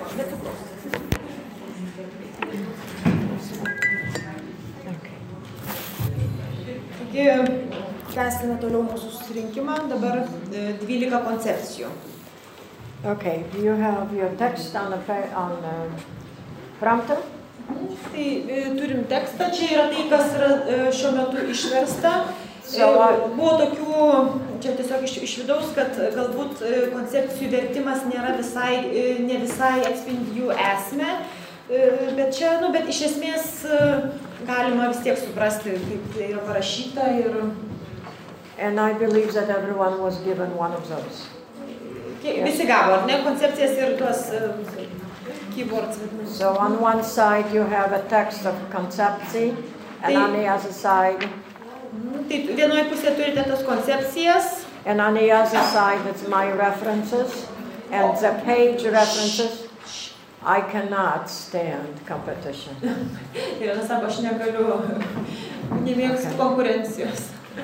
Be cukraus. Taigi, tęsime toliau mūsų susirinkimą, dabar 12 koncepcijų. Okay, do you have your text on prompter? Tai turim tekstą, čia yra tai, kas yra šiuo metu išversta. Buvo tokių, čia tiesiog iš vidaus, kad galbūt koncepcijų vertimas nėra ne visai atspindi jų esmę, bet čia, bet iš esmės galima vis tiek suprasti, kaip tai yra parašyta ir... And I believe that everyone was given one of those. Visi gavo, ar ne, koncepcijas ir tuos keywords. So on one side you have a text of conception, and on the other side... Tai vienoje pusėje turite tas koncepcijas. And on the other side it's my references, and the page references. I cannot stand competition. Ir sako, aš negaliu, nemėgstu konkurencijos.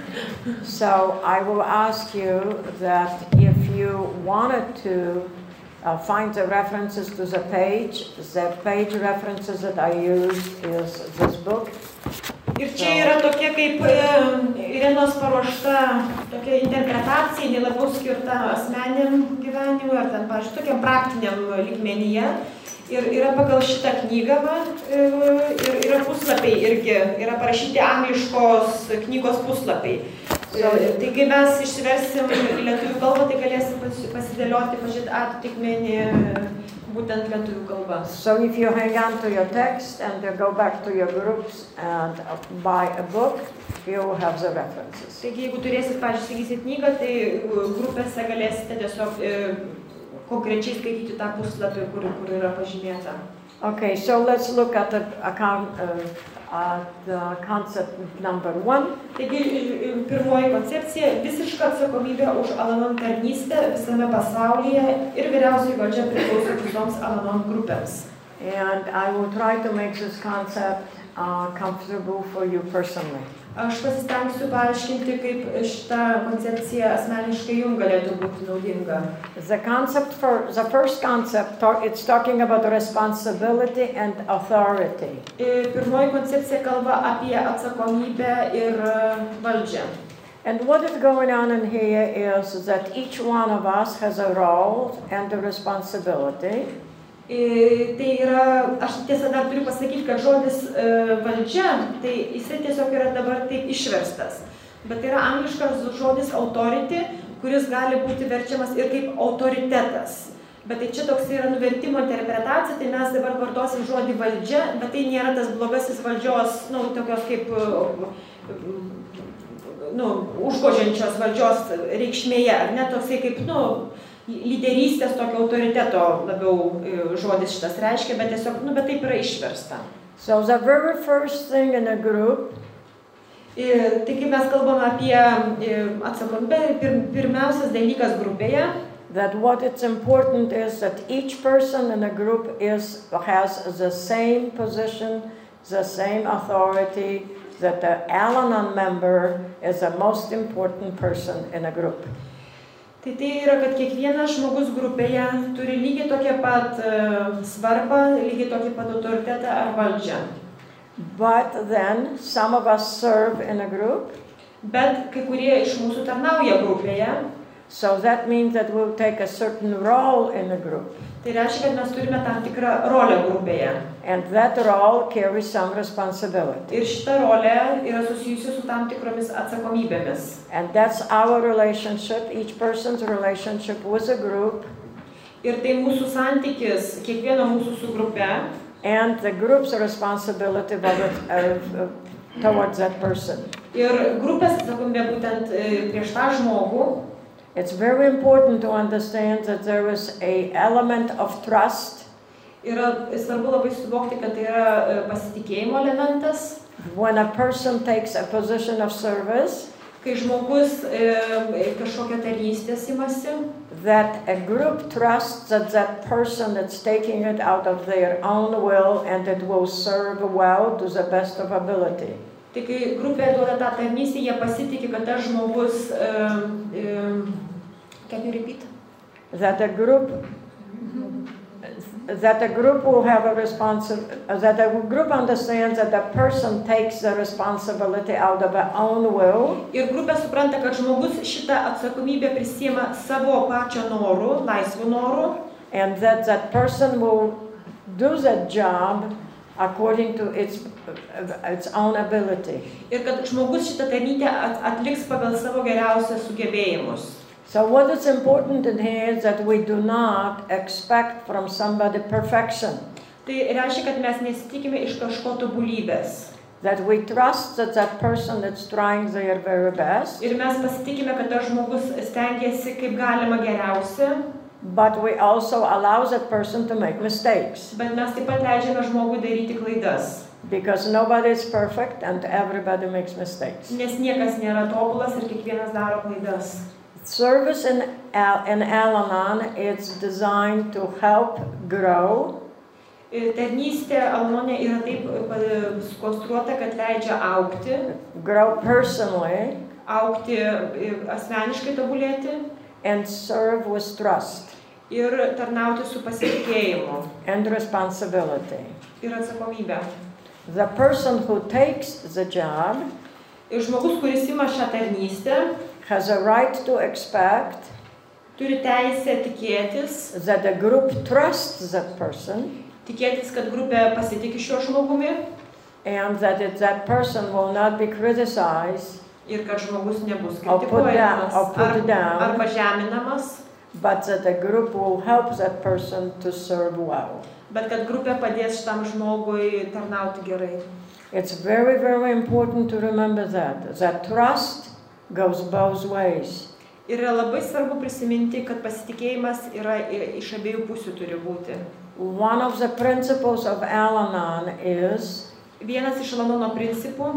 So I will ask you that if you wanted to find the references to the page references that I use is this book. Ir čia yra tokia kaip Irenos paruošta tokia interpretacija, ne labiau skirta asmeniniam gyvenimui ar ten, pavyzdžiui, tokiam praktiniam lygmenyje. Ir yra pagal šitą knygą ir yra puslapiai irgi, yra parašyti angliškos knygos puslapiai. Tai kai mes išsiversim į lietuvių kalbą, tai galėsim pasidėlioti, pažiūrėti atitikmenį būtent lietuvių kalbą. So if you hang on to your text and you go back to your groups and buy a book, you will have the references. Taigi jeigu turėsit, pažiūrėsit knygą, tai grupėse galėsite tiesiog konkrečiai skaityti tą puslapį, kur yra pažymėta. Okay, so let's look at the concept number 1. Taigi, pirmoji koncepcija – visiška atsakomybė už Al-Anon tarnystę visame pasaulyje ir vyriausioji valdžia priklauso visoms Al-Anon grupėms. And I will try to make this concept comfortable for you personally. Aš pasistengsiu paaiškinti, kaip šita koncepcija asmeniškai jums galėtų būti naudinga. The first concept, it's talking about responsibility and authority. Pirmoji koncepcija kalba apie atsakomybę ir valdžią. And what is going on in here is that each one of us has a role and a responsibility. Tai yra, aš tiesą dar turiu pasakyti, kad žodis valdžia, tai jisai tiesiog yra dabar taip išverstas. Bet tai yra angliškas žodis authority, kuris gali būti verčiamas ir kaip autoritetas. Bet tai čia toks yra nuvertimo interpretacija, tai mes dabar vartosim žodį valdžia, bet tai nėra tas blogasis valdžios, tokios kaip, užgožiančios valdžios reikšmėje, ar ne, toksai kaip, lyderystės tokio autoriteto labiau žodis šitas reiškia, bet tiesiog, bet taip yra išversta. So the very first thing in a group, tai kai mes kalbame apie atsakomybę, pirmiausias dalykas grupėje, that what it's important is that each person in a group has the same position, the same authority, that the Al-Anon member is the most important person in a group. Tai yra, kad kiekvienas žmogus grupėje turi lygiai tokią pat svarbą, lygiai tokį pat autoritetą ar valdžią. But then some of us serve in a group. Bet kai kurie iš mūsų tarnauja grupėje. So that means that we'll take a certain role in the group. Tai reiškia, kad mes turime tam tikrą rolę grupėje. And that role carries some responsibility. Ir šita rolė yra susijusi su tam tikromis atsakomybėmis. And that's our relationship, each person's relationship with a group. Ir tai mūsų santykis, kiekvieno mūsų su grupe. And the group's responsibility towards that person. Ir grupės atsakomybė būtent prieš tą žmogų. It's very important to understand that there is an element of trust. Yra svarbu labai suvokti, kad tai yra pasitikėjimo elementas. When a person takes a position of service, kai žmogus kažkokią tarnystės imasi, that a group trusts that that person that's taking it out of their own will and it will serve well to the best of ability. Tai kai grupė duoda tą tarnystę, jie pasitiki, kad tas žmogus can you repeat? That a group that the group will have that the group understands that the person takes the responsibility out of their own will. Ir grupė supranta, kad žmogus šitą atsakomybę prisiima savo pačio noru, laisvu noru. And that person will do that job according to its own ability. Ir kad žmogus šitą tarnystę atliks pagal savo geriausius sugebėjimus. So what is important in here is that we do not expect from somebody perfection. Tai reiškia, kad mes nesitikime iš kažko tobulybės. That we trust that person is trying their very best. Ir mes pasitikime, kad tas žmogus stengiasi kaip galima geriausia. But we also allow that person to make mistakes. Bet mes taip pat leidžiame žmogui daryti klaidas. Because nobody is perfect and everybody makes mistakes. Nes niekas nėra tobulas ir kiekvienas daro klaidas. Service in Al-Anon is designed to help grow. Tarnystė Al-Anone yra taip sukonstruota, kad leidžia augti. Grow personally. Augti asmeniškai tobulėti. And serve with trust. Ir tarnauti su pasitikėjimu. And responsibility. Ir atsakomybė. The person who takes the job. Ir žmogus, kuris ima šią tarnystę, has a right to expect. Turi teisę tikėtis. That the group trusts that person. Tikėtis, kad grupė pasitiki šiuo žmogumi. And that person will not be criticized. Ir kad žmogus nebus kritikuojamas arba žeminamas. But that the group will help that person to serve well. Bet kad grupė padės šitam žmogui tarnauti gerai. It's very, very important to remember that trust goes both ways. Ir labai svarbu prisiminti, kad pasitikėjimas yra iš abiejų pusių turi būti. One of the principles of Al-Anon is vienas iš Al-Anono principų,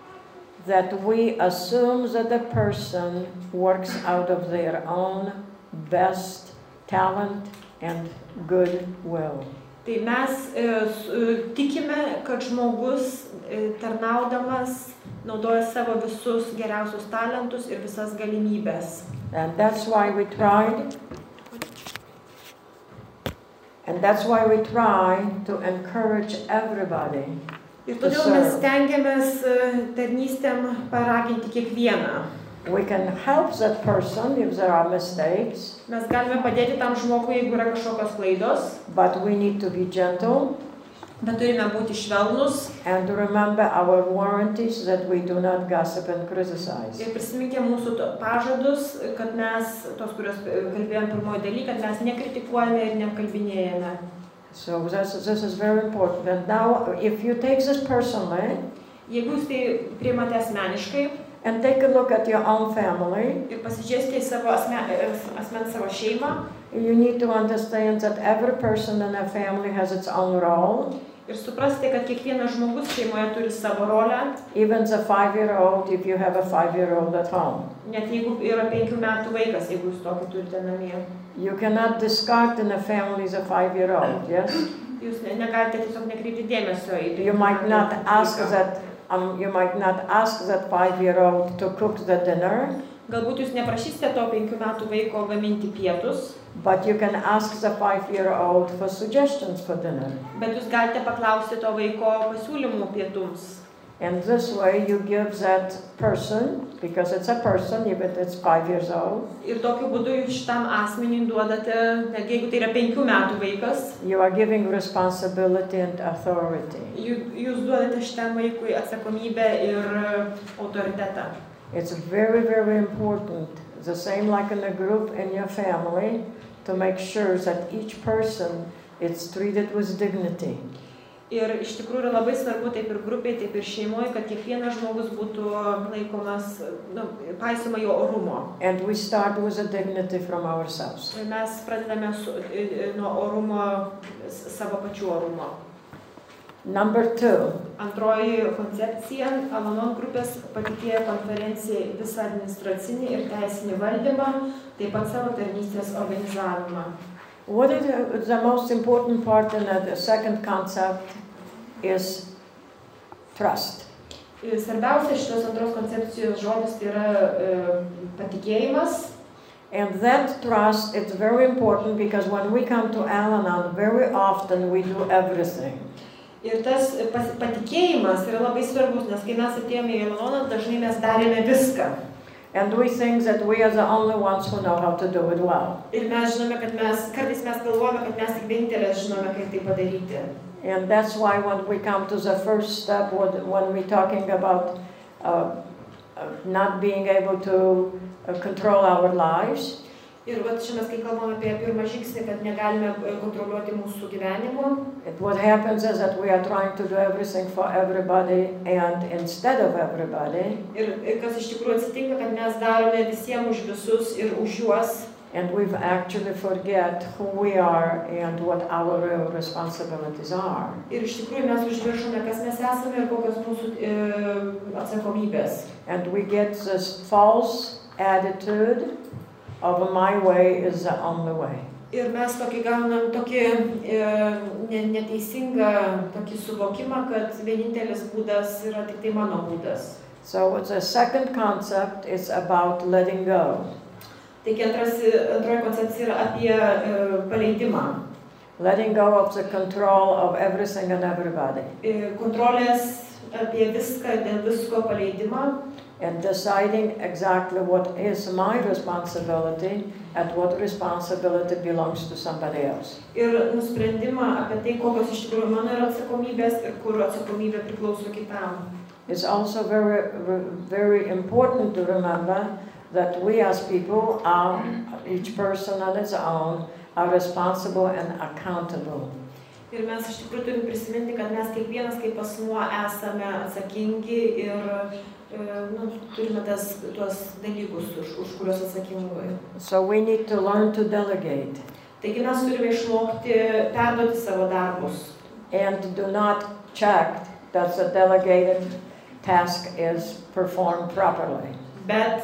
that we assume that the person works out of their own best talent and good will. Tai mes tikime, kad žmogus tarnaudamas naudoja savo visus geriausius talentus ir visas galimybės. And that's why we try to encourage everybody. Ir todėl mes stengiamės tarnystėm paraginti kiekvieną. We can help that person if there are mistakes. Mes galime padėti tam žmogui, jeigu yra kažkokios klaidos. But we need to be gentle. Bet turime būti švelnus. And remember our warranties that we do not gossip and criticize. Ir prisiminkime mūsų pažadus, kad mes, tos, kurios kalbėjom pirmoji daly, kad mes nekritikuojame ir nekalbinėjame. So this is very important. And now, if you take this personally, jeigu jūs tai priimate asmeniškai, and take a look at your own family, ir pasižiūrėsite į savo savo šeimą, you need to understand that every person in a family has its own role. Ir suprasite, kad kiekvienas žmogus šeimoje turi savo rolę. Even the 5-year-old, if you have a 5-year-old at home. Net jeigu yra 5 metų vaikas, jeigu jūs tokį turite namie. You cannot discard in a family the 5-year-old, yes? Jūs negalite tiesiog nekreipti dėmesio į tai. You might not ask that 5-year-old to cook the dinner. Galbūt jūs neprašysite to 5 metų vaiko gaminti pietus. But you can ask the 5-year-old for suggestions for dinner. Bet jūs galite paklausti to vaiko pasiūlymų pietums. And this way you give that person, because it's a person, even if it's 5 years old. Ir tokiu būdu jūs šitam asmeniui duodate, netgi jeigu tai yra 5 metų vaikas. You are giving responsibility and authority. Jūs duodate šitam vaikui atsakomybę ir autoritetą. It's very, very important, the same like in a group in your family, to make sure that each person is treated with dignity. Ir iš tikrųjų yra labai svarbu taip ir grupiai, taip ir šeimoje, kad kiekvienas žmogus būtų laikomas, paisoma jo orumo. And we start with a dignity from ourselves. Ir mes pradedame nuo orumo, savo pačių orumo. Number 2. Antroji koncepcija, Al-Anon grupės patikėjo konferencijai visą administracinį ir teisinį valdymą, taip pat savo tarnystės organizavimą. What is the most important part in the second concept is trust. Svarbiausia šitos antros koncepcijos žodis tai yra patikėjimas. And that trust is very important because when we come to Al-Anon, very often we do everything. Ir tas patikėjimas yra labai svarbus, nes kai mes atėjome į Al-Anoną, dažnai mes darėme viską. And we think that we are the only ones who know how to do it well. Ir mes žinome, kad kartais mes galvojame, kad mes tik vienintelės žinome, kaip tai padaryti. And that's why when we come to the first step, when we're talking about not being able to control our lives, Ir vat čia mes, kai kalbame apie pirmą žingsnį, kad negalime kontroliuoti mūsų gyvenimo, what happens is that we are trying to do everything for everybody and instead of everybody. Ir kas iš tikrųjų atsitinka, kad mes darome visiems už visus ir už juos. And we actually forget who we are and what our real responsibilities are. Ir iš tikrųjų mes užmiršome, kas mes esame ir kokios mūsų atsakomybės. And we get this false attitude of my way is the only way. Ir mes tokį gaunam tokį neteisingą tokį suvokimą, kad vienintelis būdas yra tik tai mano būdas. So the second concept is about letting go. Taigi antroji koncepcija yra apie paleidimą. Letting go of the control of everything and everybody. Kontrolės apie viską, dėl visko paleidimą. And deciding exactly what is my responsibility and what responsibility belongs to somebody else. Ir nusprendimą apie tai, kokios iš tikrųjų mano yra atsakomybės ir kur atsakomybė priklauso kitam. It's also very important to remember that we as people are, each person on its own, are responsible and accountable. Ir mes iš tikrųjų turim prisiminti, kad mes kiekvienas kaip asmuo esame atsakingi ir turime tuos dalykus, už kuriuos atsakingi. So we need to learn to delegate. Taigi mes turime išmokti perduoti savo darbus. And do not check that the delegated task is performed properly. Bet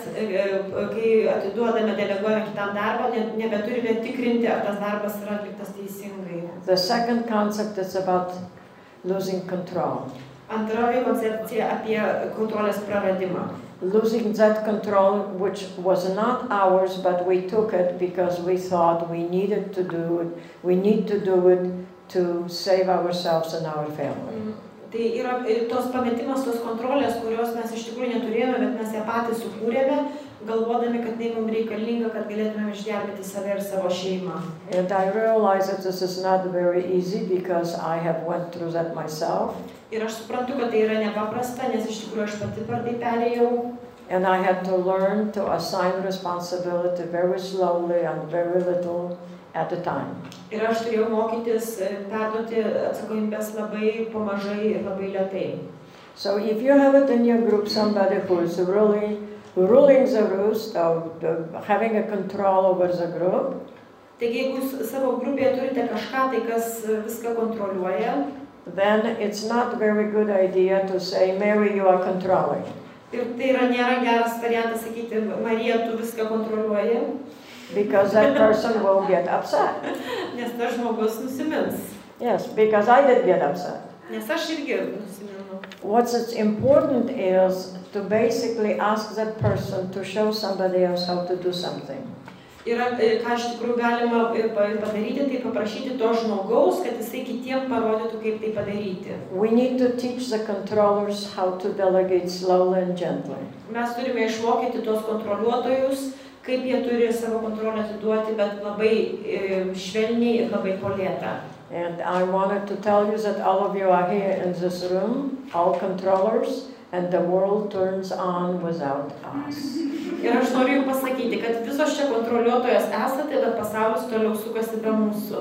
kai atiduodame deleguojame kitam darbą, nebeturime tikrinti, ar tas darbas yra atliktas teisingai. The second concept is about losing control. Antroji koncepcija apie kontrolės praradimą. Losing that control, which was not ours, but we took it because we thought we needed to do it. We need to do it to save ourselves and our family. Tai yra tos pametimas, tos kontrolės, kurios mes iš tikrųjų neturėjome, bet mes ją patys sukūrėme, galvodami, kad tai mums reikalinga, kad galėtume išgelbėti save ir savo šeimą. And I realize that this is not very easy because I have went through that myself. Ir aš suprantu, kad tai yra nepaprasta, nes iš tikrųjų aš pati per tai perėjau. And I had to learn to assign responsibility very slowly and very little at a time. Ir aš turėjau mokytis perduoti atsakomybės labai pamažai ir labai lėtai. So if you have it in your group somebody who is really ruling the roost of having a control over the group, taigi jeigu jūs savo grupėje turite kažką, tai kas viską kontroliuoja, then it's not very good idea to say, Mary, you are controlling. Ir tai nėra geras variantas sakyti, Marija, tu viską kontroliuoji. Because that person will get upset. Nes tas žmogus nusimins. Yes, because I did get upset. Nes aš irgi nusiminu. What's important is to basically ask that person to show somebody else how to do something. Ir ką iš tikrųjų galima padaryti, tai paprašyti to žmogaus, kad jisai kitiem parodytų, kaip tai padaryti. We need to teach the controllers how to delegate slowly and gently. Mes turime išmokyti tos kontroliuotojus, kaip jie turi savo kontrolę atiduoti, bet labai švelniai ir labai po lėtą. And I wanted to tell you that all of you are here in this room, all controllers, and the world turns on without us. Ir aš noriu jums pasakyti, kad visos čia kontroliuotojas esate, bet pasaulis toliau sukasi be mūsų.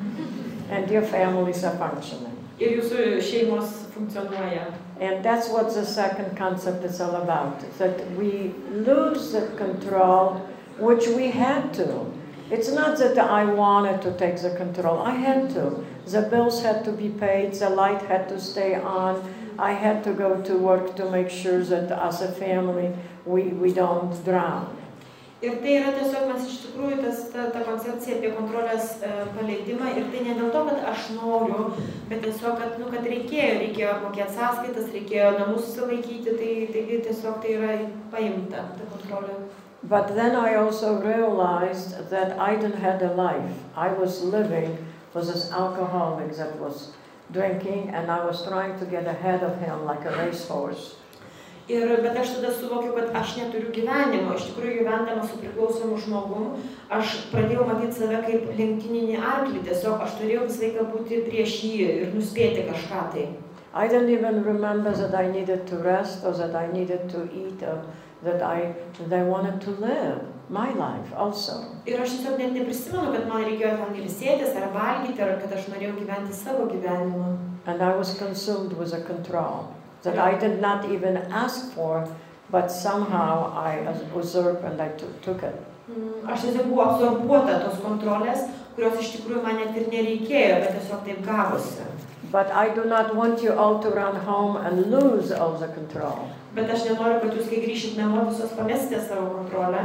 And your families are functioning. Ir jūsų šeimos funkcionuoja. And that's what the second concept is all about, that we lose the control, which we had to. It's not that I wanted to take the control, I had to. The bills had to be paid, the light had to stay on, I had to go to work to make sure that as a family we don't drown. Ir tai yra tiesiog mes iš tikrųjų ta koncepcija apie kontrolės paleidimą ir tai ne dėl to, kad aš noriu, bet tiesiog, kad reikėjo apmokėti sąskaitas, reikėjo namus susilaikyti, tai tiesiog tai yra paimta, ta kontrolė. But then I also realized that I didn't have a life. I was living for this alcoholic that was drinking, and I was trying to get ahead of him like a racehorse. Bet aš tada suvokiau, kad aš neturiu gyvenimo. Iš tikrųjų, gyvendama su priklausomu žmogum, aš pradėjau matyti save kaip lenktyninį arklį. Tiesiog aš turėjau visą laiką būti prieš jį ir nuspėti kažką tai. I didn't even remember that I needed to rest or that I needed to eat or that I wanted to live my life also. Ir aš tiesiog net neprisimenu, kad man reikėjo ten ilsėtis ar valgyti, ar kad aš norėjau gyventi savo gyvenimą. And I was consumed with a control that I did not even ask for, but somehow I usurped and I took it. Aš tiesiog buvau absorbuota tos kontrolės, kurios iš tikrųjų man net ir nereikėjo, bet tiesiog taip gavosi. But I do not want you all to run home and lose all the control. Bet aš nenoriu, kad jūs, kai grįšit namo, visos pamesite savo kontrolę.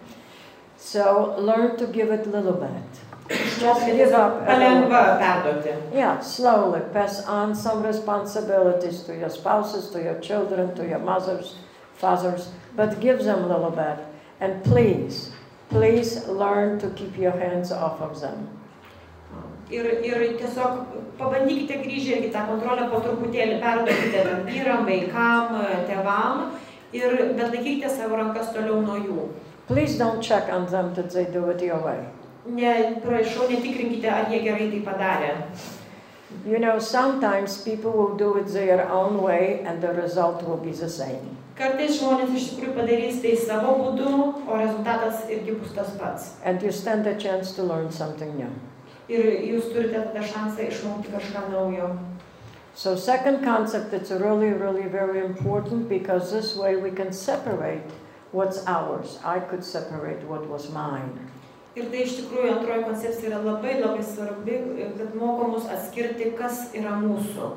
So learn to give it a little bit. Just give up. Palengva perduoti. Yeah, slowly pass on some responsibilities to your spouses, to your children, to your mothers, fathers, but give them a little bit. And please learn to keep your hands off of them. Ir tiesiog pabandykite grįžę irgi tą kontrolę po truputėlį perduokite vyram, vaikam, tėvam, bet laikykite savo rankas toliau nuo jų. Please don't check on them that they do it your way. Prašau, netikrinkite, ar jie gerai tai padarė. You know, sometimes people will do it their own way and the result will be the same. Kartais žmonės iš tikrųjų padarys tai savo būdu, o rezultatas irgi bus tas pats. And you stand a chance to learn something new. Ir jūs turite tada šansą išmokti kažką naujo. So second concept, it's really very important because this way we can separate what's ours. I could separate what was mine. Ir tai iš tikrųjų antroji koncepcija yra labai svarbi, kad moko mus atskirti, kas yra mūsų.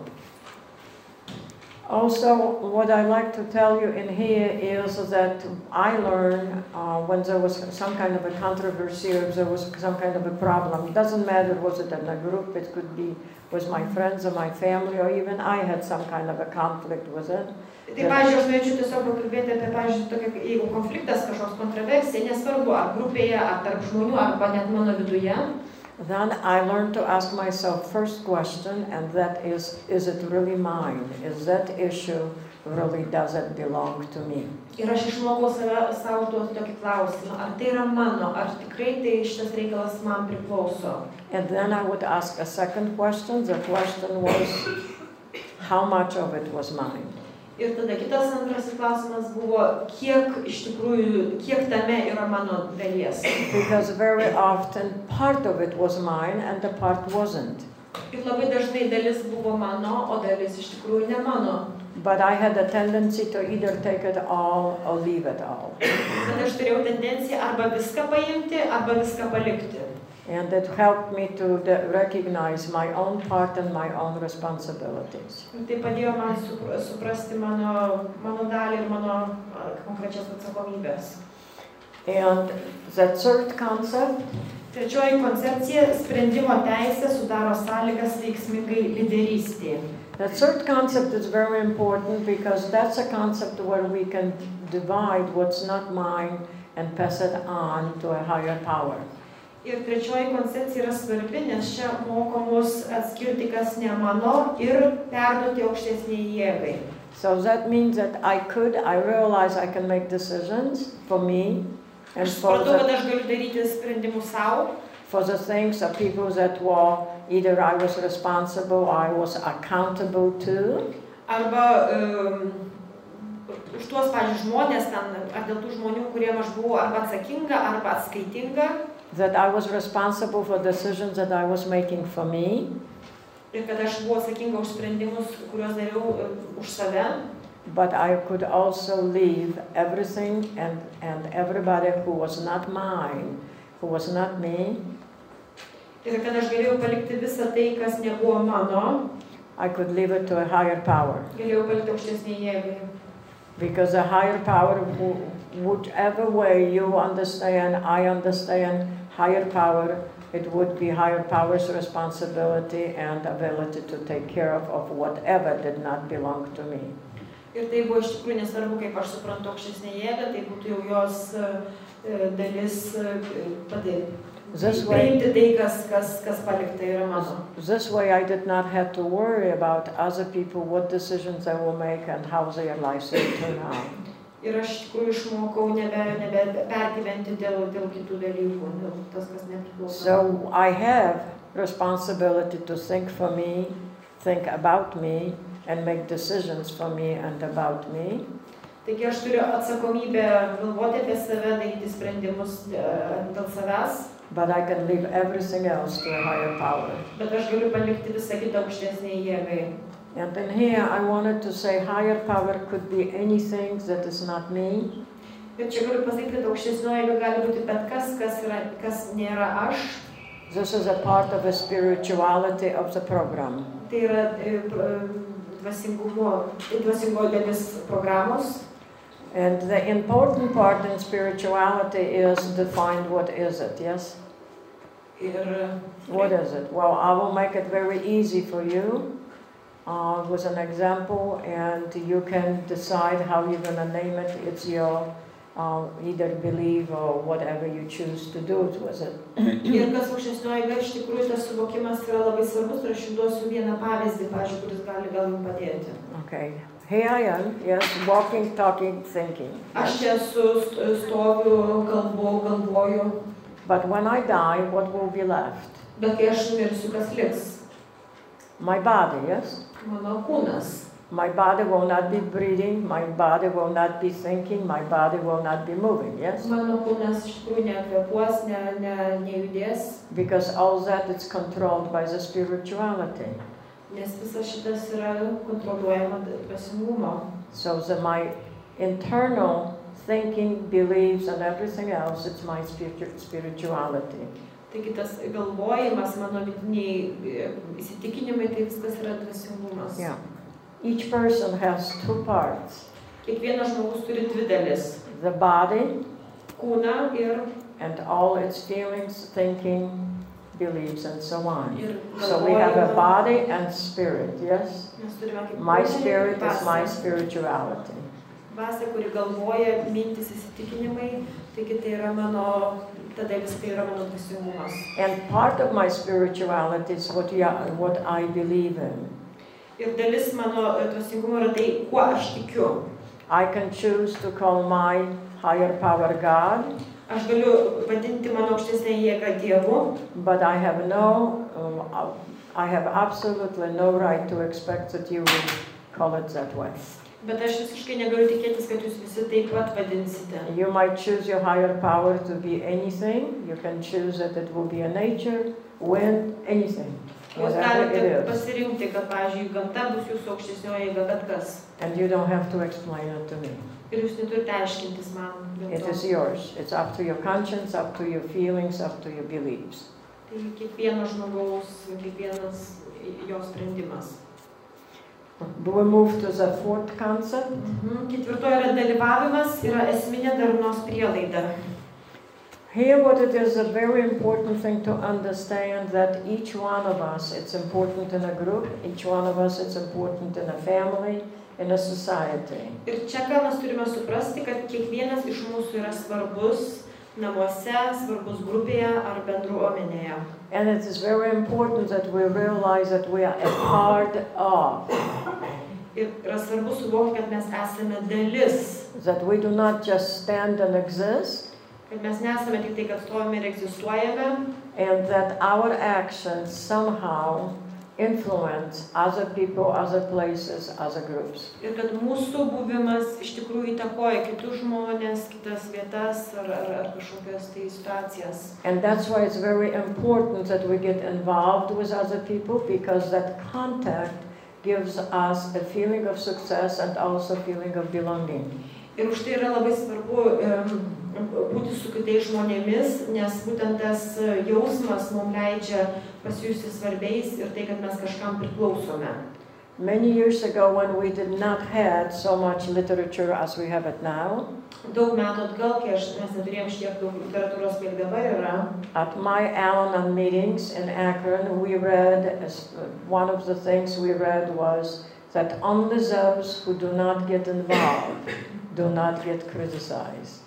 Also, what I like to tell you in here is that I learned when there was some kind of a controversy or there was some kind of a problem. It doesn't matter, was it in a group, it could be with my friends or my family, or even I had some kind of a conflict with it. Tai, pavyzdžiui, aš norėčiau tiesiog pakalbėti apie, pavyzdžiui, jeigu konfliktas, kažkoks kontroversija, nesvarbu, ar grupėje, ar tarp žmonių, arba net mano viduje. Then I learned to ask myself first question, and that is it really mine? Is that issue really, does it belong to me? Ir aš išmokau savo duoti tokį klausimą, ar tai yra mano, ar tikrai tai šitas reikalas man priklauso. And then I would ask a second question. The question was, how much of it was mine? Ir tada kitas antrasis klausimas buvo, kiek tame yra mano dalies. Because very often part of it was mine and the part wasn't. Ir labai dažnai dalis buvo mano, o dalis iš tikrųjų ne mano. But I had a tendency to either take it all or leave it all. Bet aš turėjau tendenciją arba viską paimti, arba viską palikti. And it helped me to recognize my own part and my own responsibilities. Tai padėjo man suprasti mano dalį ir mano konkrečias atsakomybės. And the third concept. Trečioji koncepcija – sprendimo teisė sudaro sąlygas veiksmingai lyderystei. The third concept is very important because that's a concept where we can divide what's not mine and pass it on to a higher power. Ir trečioji koncepcija yra svarbi, nes čia moko mus atskirti, kas ne mano, ir perduoti aukštesniai jėgai. So that means that I realize I can make decisions for me and for the things of people that were either I was responsible, I was accountable to. Arba už tuos, pavyzdžiui, žmonės ten, ar dėl tų žmonių, kuriem aš buvau arba atsakinga, arba atskaitinga. That I was responsible for decisions that I was making for me. Ir kad aš buvau atsakinga už sprendimus, kuriuos dariau už save. But I could also leave everything and everybody who was not mine, who was not me. Ir kad aš galėjau palikti visą tai, kas nebuvo mano. I could leave it to a higher power. Galėjau palikti aukštesniai jėgai. Because a higher power, whichever way you understand, I understand higher power, it would be higher power's responsibility and ability to take care of whatever did not belong to me. Ir tai buvo iš tikrųjų nesvarbu, kaip aš suprantu aukštesnę jėgą, tai būtų jau jos dalis This way, priimti tai, kas palikta yra mano. this way I did not have to worry about other people, what decisions they will make and how their lives will turn out. Ir aš iš tikrųjų išmokau nebe pergyventi dėl kitų dalykų, dėl tas, kas nepriklauso. So I have responsibility to think for me, think about me, and make decisions for me and about me. Taigi aš turiu atsakomybę galvoti apie save, daryti sprendimus dėl savęs. But I can leave everything else to a higher power. Bet aš galiu palikti visą kitą aukštesnį jėgai. And then here I wanted to say higher power could be anything that is not me. Ir čia galiu pasakyti, kad aukštesnioji jėga gali būti bet kas nėra aš. This is a part of the spirituality of the program. Tai yra dvasingo dalis programos. And the important part in spirituality is to find what is it, yes? What is it? Well, I will make it very easy for you with an example, and you can decide how you're going to name it. It's your either belief or whatever you choose to do with it. Ir kas aukštesnioji jėga, iš tikrųjų tas suvokimas yra labai svarbus, ir aš jums duosiu vieną pavyzdį, pavyzdžiui, kuris gali gal jums padėti. Okay. Here I am, yes, walking, talking, thinking. Aš čia stoviu, galvoju. But when I die, what will be left? Bet kai aš numirsiu, kas liks? My body, yes? Mano kūnas. My body will not be breathing, my body will not be thinking, my body will not be moving, yes? Mano kūnas iš tikrųjų nekvėpuos, nejudės. Because all that is controlled by the spirituality. Nes visas šitas yra kontroliuojama dvasingumo. So my internal thinking, beliefs and everything else, it's my spirituality. Taigi tas galvojimas, mano vidiniai įsitikinimai, tai viskas yra dvasingumas. Yeah. Each person has two parts. Kiekvienas žmogus turi dvi dalis. The body, kūną ir and all its feelings, thinking, beliefs and so on. Ir So we have a body and spirit, yes? My spirit is my spirituality. Dvasia, kuri galvoja, mintis, įsitikinimai, taigi tai yra mano, ta dalis, tai yra mano dvasingumas. And part of my spirituality is what I believe in. Ir dalis mano dvasingumo yra tai, kuo aš tikiu. I can choose to call my higher power God. Aš galiu vadinti mano aukštesnę jėgą Dievu. But I have absolutely no right to expect that you will call it that way. Bet aš visiškai negaliu tikėtis, kad jūs visi taip pat vadinsite. You might choose your higher power to be anything. You can choose that it will be a nature, wind, anything. Jūs galite pasirinkti, kad, pavyzdžiui, gamta bus jūsų aukštesnioji jėga, bet kas. And you don't have to explain it to me. Ir jūs neturite aiškintis man. It is yours. It's up to your conscience, up to your feelings, up to your beliefs. Tai kiekvieno žmogaus, kiekvienas jo sprendimas. Do we move to the fourth concept? Ketvirtoji yra dalyvavimas, yra esminė darnos prielaida. Here what it is a very important thing to understand that each one of us, it's important in a group, each one of us, it's important in a family, in a society. Ir čia ką mes turime suprasti, kad kiekvienas iš mūsų yra svarbus namuose, svarbus grupėje ar bendruomenėje. And it is very important that we realize that we are a part of. Ir yra svarbu suvokti, kad mes esame dalis. That we do not just stand and exist. Kad mes nesame tik tai, kad stovime ir egzistuojame. And that our actions somehow influence other people, other places, other groups. Ir kad mūsų buvimas iš tikrųjų įtakoja kitus žmonės, kitas vietas ar kažkokias tai situacijas. And that's why it's very important that we get involved with other people, because that contact gives us a feeling of success and also a feeling of belonging. Ir už tai yra labai svarbu būti su kitais žmonėmis, nes būtent tas jausmas mums leidžia pasijusti svarbiais ir tai, kad mes kažkam priklausome. Many years ago, when we did not have so much literature as we have it now, daug metų atgal, kai mes neturėjom tiek daug literatūros, kiek dabar yra. At my Al-Anon meetings in Akron, we read, one of the things we read was that only those who do not get involved do not get criticized.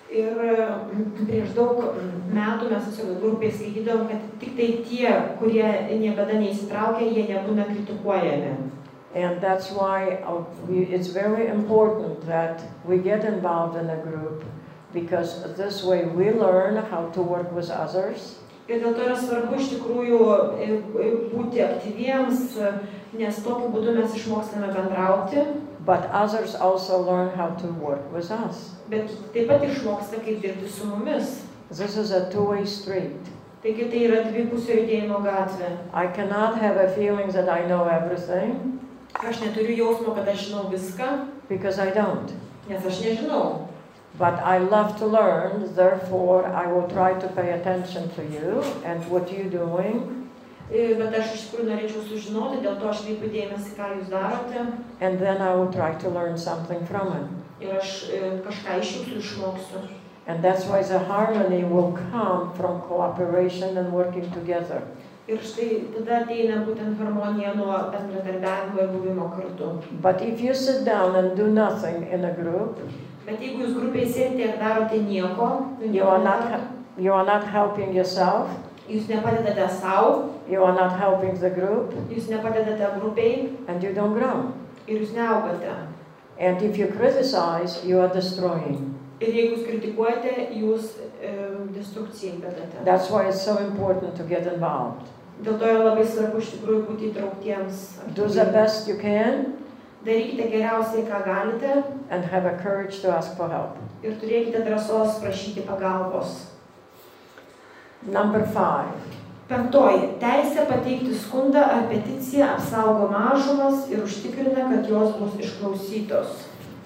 Ir prieš daug metų mes tiesiog grupėje skaitydavom, kad tik tai tie, kurie niekada neįsitraukia, jie nebūna kritikuojami. And that's why it's very important that we get involved in a group, because this way we learn how to work with others. Ir dėl to yra svarbu iš tikrųjų būti aktyviems, nes tokiu būdu mes išmokstame bendrauti. But others also learn how to work with us. Bet taip pat išmoksta, kaip dirbti su mumis. This is a two-way street. Taigi tai yra dvipusio judėjimo gatvė. I cannot have a feeling that I know everything. Aš neturiu jausmo, kad aš žinau viską. Because I don't. Nes aš nežinau. But I love to learn, therefore I will try to pay attention to you and what you're doing. Bet aš iš tikrųjų norėčiau sužinoti, dėl to aš kreipiu dėmesį, ką jūs darote. And then I will try to learn something from it. Ir aš kažką iš jūsų išmoksiu. And that's why the harmony will come from cooperation and working together. Ir štai tada ateina būtent harmonija nuo bendradarbiavimo ir buvimo kartu. But if you sit down and do nothing in a group, bet jeigu jūs grupėje sėdite ir darote nieko, you are not helping yourself. Jūs nepadedate savo. You are not helping the group. Jūs nepadedate grupiai. And you don't grow. Ir jūs neaugate. And if you criticize, you are destroying. Ir jeigu jūs kritikuojate, jūs destrukcijai vedate. That's why it's so important to get involved. Dėl to yra labai svarbu iš tikrųjų būti įtrauktiems. Do the best you can. Darykite geriausiai, ką galite. And have a courage to ask for help. Ir turėkite drąsos prašyti pagalbos. Number 5. Penktoji. Teisė pateikti skundą ar peticiją apsaugo mažumas ir užtikrina, kad jos bus išklausytos.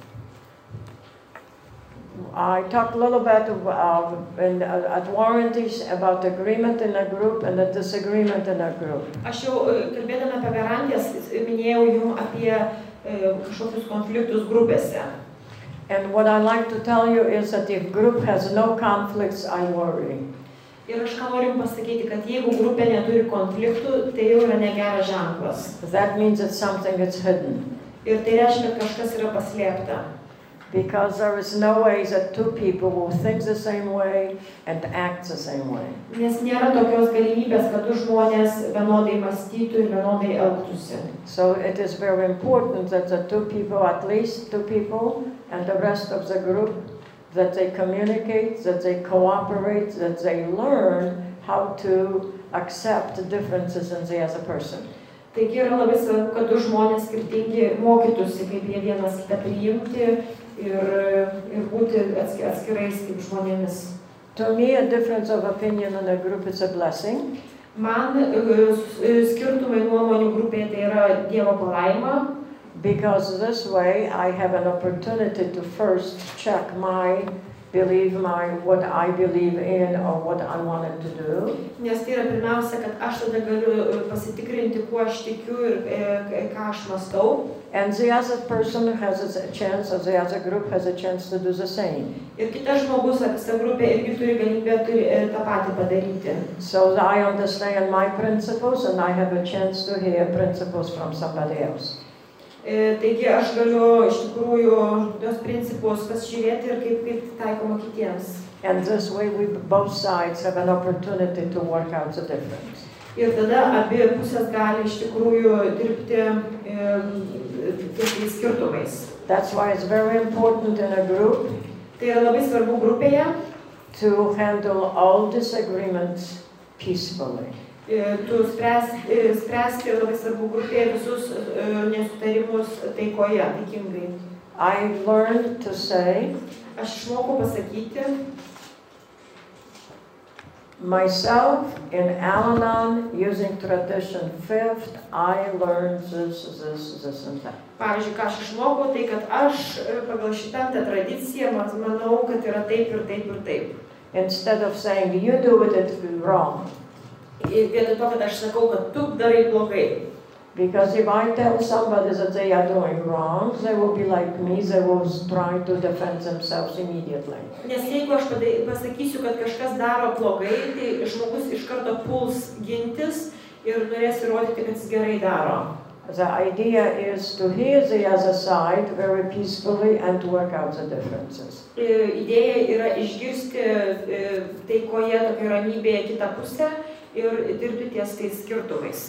I talked a little bit at warranties about agreement in a group and a disagreement in a group. Aš jau kalbėdama apie garantijas minėjau jums apie kažkokius konfliktus grupėse. And what I like to tell you is that if group has no conflicts, I worry. Ir aš ką noriu pasakyti, kad jeigu grupė neturi konfliktų, tai jau yra negeras ženklas. That means that something is hidden. Ir tai reiškia, kad kažkas yra paslėpta. Because there is no way that two people will think the same way and act the same way. Nes nėra tokios galimybės, kad du žmonės vienodai mąstytų ir vienodai elgtųsi. So it is very important that the two people, at least two people, and the rest of the group, that they communicate, that they cooperate, that they learn how to accept differences in the other person. Taigi yra labai svarbu, kad du žmonės skirtingi mokytųsi, kaip jie vienas kitą priimti ir būti atskirais kaip žmonėmis. To me, a difference of opinion in a group is a blessing. Man skirtumai nuomonių grupėje tai yra Dievo palaima. Because this way I have an opportunity to first check what I believe in or what I wanted to do. Nes tai yra pirmiausia, kad aš tada galiu pasitikrinti, kuo aš tikiu ir ką aš mąstau. And the other person has a chance, or the other group has a chance to do the same. Ir kitas žmogus, visa grupė irgi turi galimybę tą patį padaryti. So I understand my principles and I have a chance to hear principles from somebody else. Taigi aš galiu iš tikrųjų tos principus pasižiūrėti ir kaip taikoma kitiems. And this way both sides have an opportunity to work out the difference. Ir tada abi pusės gali iš tikrųjų dirbti tais skirtumais. That's why it's very important in a group. Tai yra labai svarbu grupėje. To handle all disagreements peacefully. Tu spręsti labai svarbu grupėje visus nesutarimus taikoje, taikingai. I learned to say, aš išmokau pasakyti, myself in Al-Anon using tradition 5th, I learned this and that. Pavyzdžiui, ką aš išmokau, tai kad aš pagal šitą tradiciją manau, kad yra taip ir taip ir taip. Instead of saying you do it wrong. Vietoj to, kad aš sakau, kad tu darai blogai. Because if I tell somebody that they are doing wrong, they will be like me, they will try to defend themselves immediately. Nes jeigu aš pasakysiu, kad kažkas daro blogai, tai žmogus iš karto puls gintis ir norės įrodyti, kad jis gerai daro. The idea is to hear the other side very peacefully and to work out the differences. Idėja yra išgirsti taikoje, tokioje ramybėje kitą pusę ir dirbti ties tais skirtumais.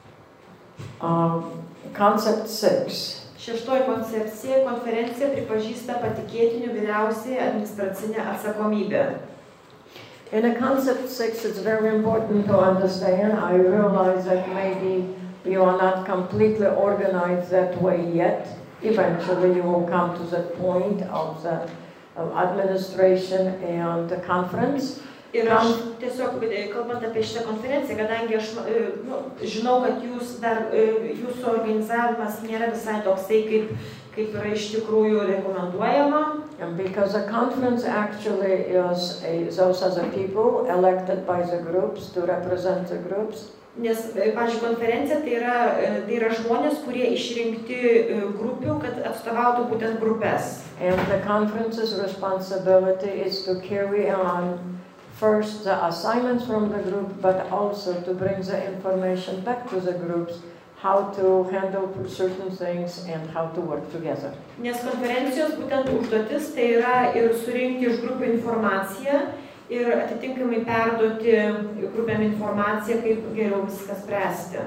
Concept 6. Šeštoji koncepcija, konferencija pripažįsta patikėtinių vyriausiąją administracinę atsakomybę. In a concept 6, it's very important to understand. I realize that maybe you are not completely organized that way yet. Eventually you will come to that point of the administration and the conference. Ir aš tiesiog, kalbant apie šitą konferenciją, kadangi aš žinau, kad jūsų organizavimas nėra visai toksai, kaip yra iš tikrųjų rekomenduojama. And because the conference actually is those are the people elected by the groups to represent the groups. Nes, pavyzdžiui, konferencija tai yra žmonės, kurie išrinkti grupių, kad atstovautų būtent grupes. And the conference's responsibility is to carry on first the assignments from the group, but also to bring the information back to the groups, how to handle certain things and how to work together. Nes konferencijos būtent užduotis tai yra ir surinkti iš grupių informaciją ir atitinkamai perduoti grupėm informaciją, kaip geriau viską spręsti.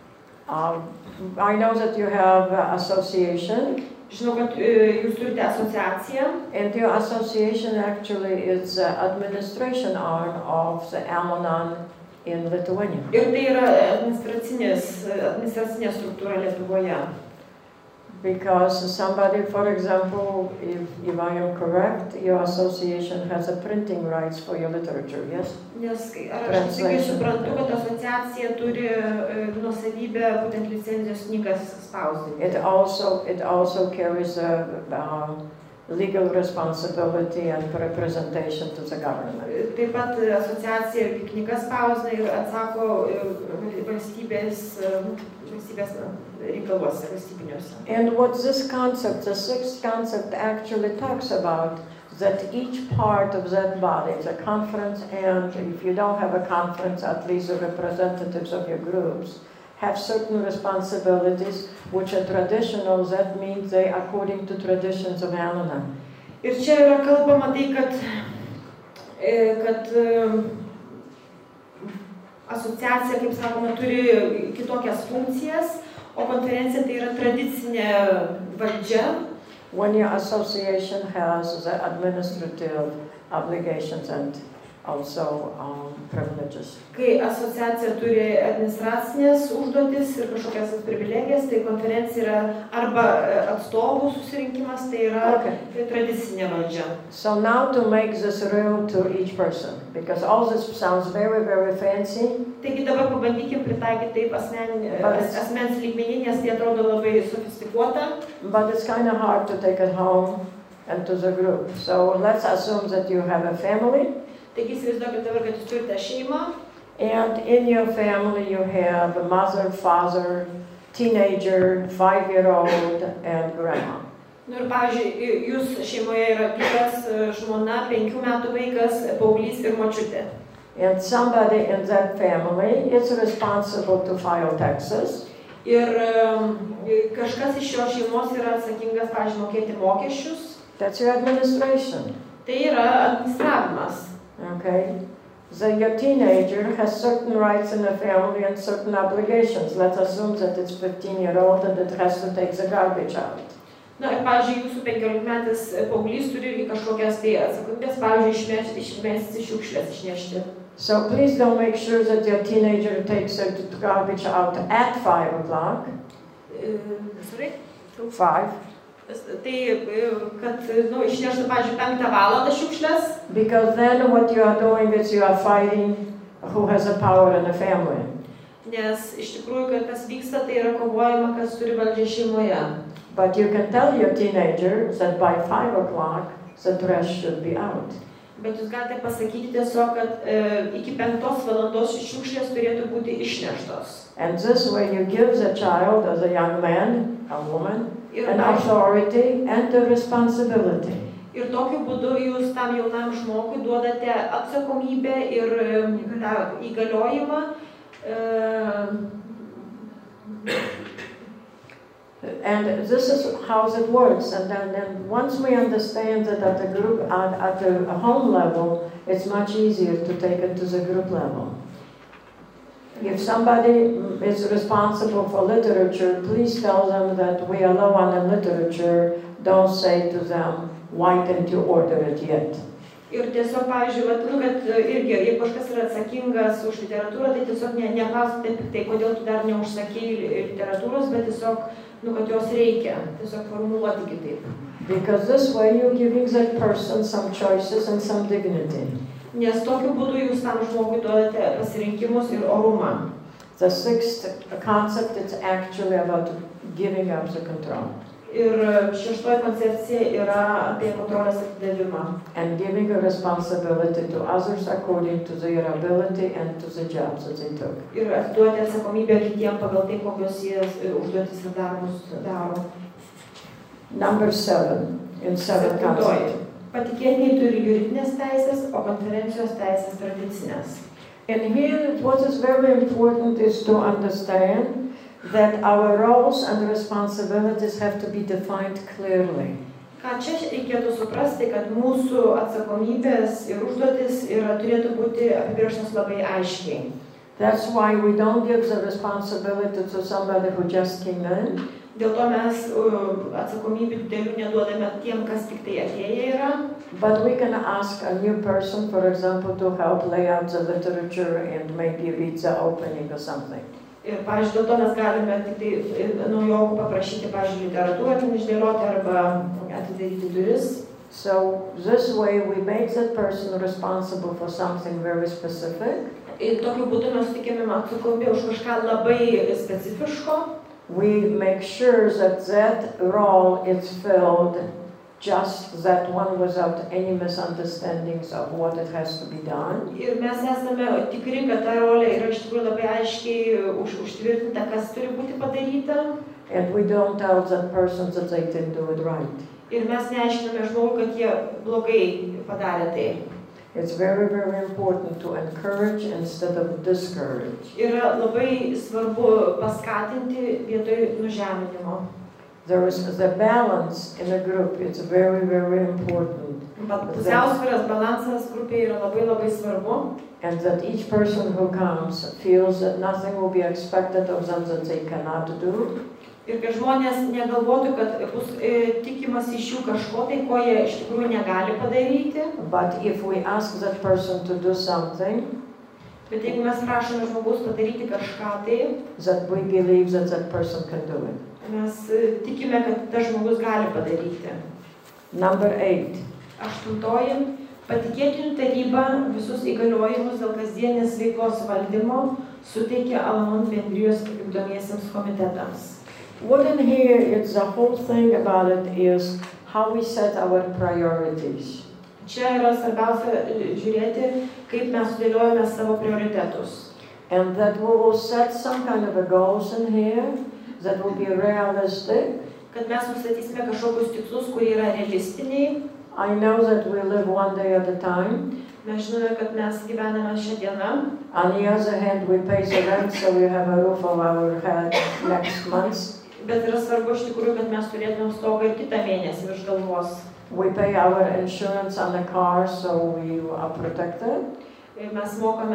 I know that you have association. Žinau, kad jūs turite asociaciją. And your association actually is the administration arm of the Al-Anon in Lithuania. Ir tai yra administracinė struktūra Lietuvoje. Because somebody, for example, if I am correct, your association has a printing rights for your literature, yes? Nes aš tikrai suprantu, kad asociacija turi nuosavybę būtent licenzijos knygas spausdinti. It also carries a legal responsibility and representation to the government. Taip pat asociacija knygas spausdina ir atsako valstybės reikaluose, valstybiniuose. And what this concept, the sixth concept, actually talks about, that each part of that body, the conference, and if you don't have a conference, at least the representatives of your groups, have certain responsibilities which are traditional. That means they according to traditions of Al-Anon. Ir čia yra kalbama tai, kad asociacija, kaip sakoma, turi kitokias funkcijas, o konferencija tai yra tradicinė valdžia. When your association has the administrative obligations and also privileges. Kai asociacija turi administracinės užduotis ir kažkokias privilegijas, tai konferencija yra arba atstovų susirinkimas, tai yra tradicinė valdžia. So now to make this real to each person, because all this sounds very, very fancy. Taigi dabar pabandykim pritaikyti taip asmens lygmenį, nes tai atrodo labai sofistikuota. But it's kind of hard to take it home and to the group. So let's assume that you have a family. Taigi įsivaizduokit dabar, kad jūs turite šeimą. And in your family you have a mother, father, teenager, 5-year-old, and grandma. Ir pavyzdžiui, jūs šeimoje yra vyras, žmona, 5 metų vaikas, paauglys ir močiutė. And somebody in that family is responsible to file taxes. Ir kažkas iš šios šeimos yra atsakingas, pavyzdžiui, mokėti mokesčius. That's your administration. Tai yra administravimas. Okay? So your teenager has certain rights in the family and certain obligations. Let's assume that it's 15-year-old and it has to take the garbage out. Na, ir pavyzdžiui, jūsų 15-metis paauglys turi irgi kažkokias tai atsakomybės, pavyzdžiui, išmesti šiukšles, išnešti. So please don't make sure that your teenager takes the garbage out at 5 o'clock. Sorry? 5. Tai, kad, išneštų, pavyzdžiui, 5 valandą šiukšles. Because then what you are doing is you are fighting who has the power in the family. Nes iš tikrųjų, kad kas vyksta, tai yra kovojama, kas turi valdžią šeimoje. But you can tell your teenager that by 5 o'clock the trash should be out. Bet jūs galite pasakyti tiesiog, kad iki 5 valandos šiukšlės turėtų būti išneštos. And this way you give the child, as a young man, a woman, an authority and a responsibility. Ir tokiu būdu jūs tam jaunam žmogui duodate atsakomybę ir įgaliojimą And this is how it works. And then once we understand that at the group, at the home level, it's much easier to take it to the group level. If somebody is responsible for literature, please tell them that we are low on the literature. Don't say to them, why didn't you order it yet? Ir tiesiog, pavyzdžiui, kad irgi, jeigu kažkas yra atsakingas už literatūrą, tai tiesiog neklausti tai, kodėl tu dar neužsakei literatūros, bet tiesiog, kad jos reikia, tiesiog formuluoti kitaip. Because this way you're giving that person some choices and some dignity. Nes tokiu būdu jūs tam žmogui duodate pasirinkimus ir orumą. The sixth concept is actually about giving up the control. Ir šeštoji koncepcija yra apie kontrolės atidavimą. And giving a responsibility to others according to their ability and to the jobs that they took. Ir atiduoti atsakomybę kitiem pagal tai, kokios jie užduotis ir darbus daro. Number 7 in 7 concepts. Patikėtiniai turi juridinės teisės, o konferencijos teisės tradicinės. And here what is very important is to understand that our roles and responsibilities have to be defined clearly. Ką čia reikėtų suprasti, kad mūsų atsakomybės ir užduotis turėtų būti apibrėžtos labai aiškiai. That's why we don't give the responsibility to somebody who just came in. Dėl to mes atsakomybių didelių neduodame tiem, kas tik tai atėję yra. But we can ask a new person, for example, to help lay out the literature and maybe read the opening or something. Ir, pavyzdžiui, dėl to mes galime tik tai naujokų paprašyti, pavyzdžiui, literatūrą ten išdėlioti arba atidaryti duris. So this way we make that person responsible for something very specific. Ir tokiu būdu mes sutikėme atsakomybę už kažką labai specifiško. We make sure that that role is filled just that one without any misunderstandings of what it has to be done. Ir mes esame tikri, kad ta rolė yra iš tikrųjų labai aiškiai užtvirtinta, kas turi būti padaryta. And we don't tell that person that they didn't do it right. Ir mes neaiškiname žmogui, kad jie blogai padarė tai. It's very, very important to encourage instead of discourage. Yra labai svarbu paskatinti vietoj nužeminimo. There is the balance in a group. It's very, very important. Pusiausvyros balansas grupėje yra labai, labai svarbu. And that each person who comes feels that nothing will be expected of them that they cannot do. Ir kad žmonės negalvotų, kad bus tikimas iš jų kažko tai, ko jie iš tikrųjų negali padaryti. But if we ask that person to do something, bet jeigu mes prašome žmogaus padaryti kažką tai, that we believe that that person can do it. Mes tikime, kad tas žmogus gali padaryti. Number 8. 8. Patikėtinių taryba visus įgaliojimus dėl kasdienės veiklos valdymo suteikia Al-Anon bendrijos vykdomiesiems komitetams. What in here, it's the whole thing about it is how we set our priorities. Čia yra svarbiausia žiūrėti, kaip mes sudėliojame savo prioritetus. And that we will set some kind of a goals in here that will be realistic. Kad mes nustatysime kažkokius tikslus, kurie yra realistiniai. I know that we live one day at a time. Mes žinome, kad mes gyvename šią dieną. On the other hand, we pay the rent, so we have a roof over our head next month. Bet yra svarbu iš tikrųjų, kad mes turėtume stogą ir kitą mėnesį virš galvos. We pay our insurance on the car, so we are protected. Mes mokame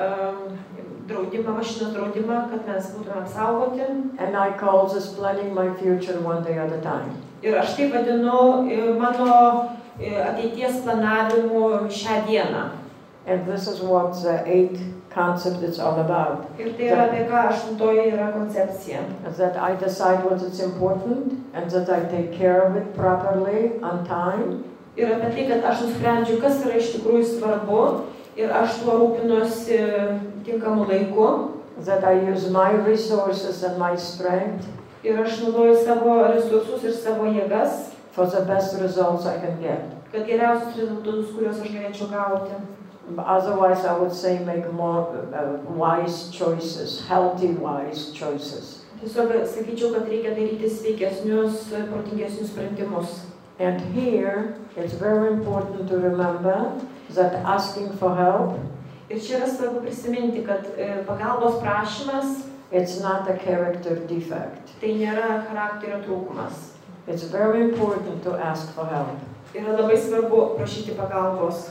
draudimą, mašinos draudimą, kad mes būtume apsaugoti. And I call this planning my future one day at a time. Ir aš tai vadinu mano ateities planavimu šią dieną. And this is what the 8th concept is all about. Ir tai yra apie ką 8 yra koncepcija. That I decide what is important and that I take care of it properly on time. Ir apie tai, kad aš nusprendžiu, kas yra iš tikrųjų svarbu ir aš tuo rūpinuosi tinkamu laiku. That I use my resources and my strength. Ir aš naudoju savo resursus ir savo jėgas. For the best results I can get. Kad geriausius rezultatus, kuriuos aš galėčiau gauti. Otherwise, I would say make more wise choices, healthy wise choices. Tiesiog sakyčiau, kad reikia daryti sveikesnius, protingesnius sprendimus. And here, it's very important to remember that asking for help. Ir čia yra svarbu prisiminti, kad pagalbos prašymas It's not a character defect. Tai nėra charakterio trūkumas. It's very important to ask for help. Yra labai svarbu prašyti pagalbos.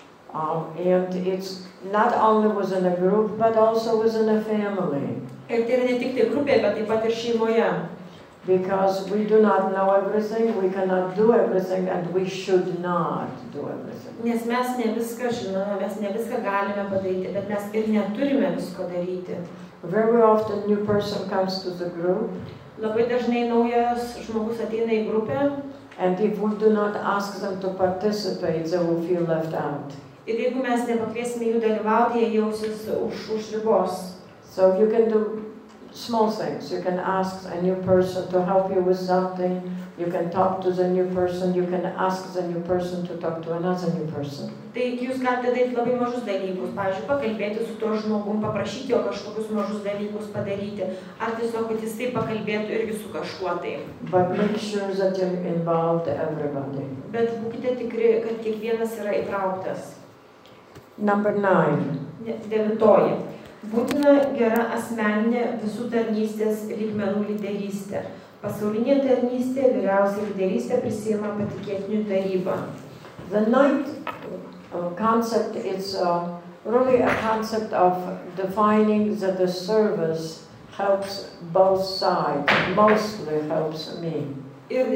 And it's not only within a group, but also within a family. Ir tai yra ne tik tai grupėje, bet taip pat ir šeimoje. Because we do not know everything, we cannot do everything, and we should not do everything. Nes mes ne viską žinome, mes ne viską galime padaryti, bet mes ir neturime visko daryti. Very often new person comes to the group. Labai dažnai naujas žmogus ateina į grupę. And if we do not ask them to participate, they will feel left out. Ir jeigu mes nepakviesime jų dalyvauti, jie jausis už ribos. So you can do small things. You can ask a new person to help you with something. You can talk to the new person. You can ask the new person to talk to another new person. Tai jūs galite daryti labai mažus dalykus. Pavyzdžiui, pakalbėti su tuo žmogum, paprašyti jo kažkokius mažus dalykus padaryti. Ar tiesiog, kad jisai pakalbėtų irgi su kažkuo tai. But make sure that you involve everybody. Bet būkite tikri, kad kiekvienas yra įtrauktas. Number 9. 9. Būtina gera asmeninė visų tarnystės lygmenų lyderystė. Pasaulinė tarnystė, vyriausia lyderystė prisiima patikėtinių tarybą. The 9th concept is really a concept of defining that the service helps both sides, mostly helps me. Ir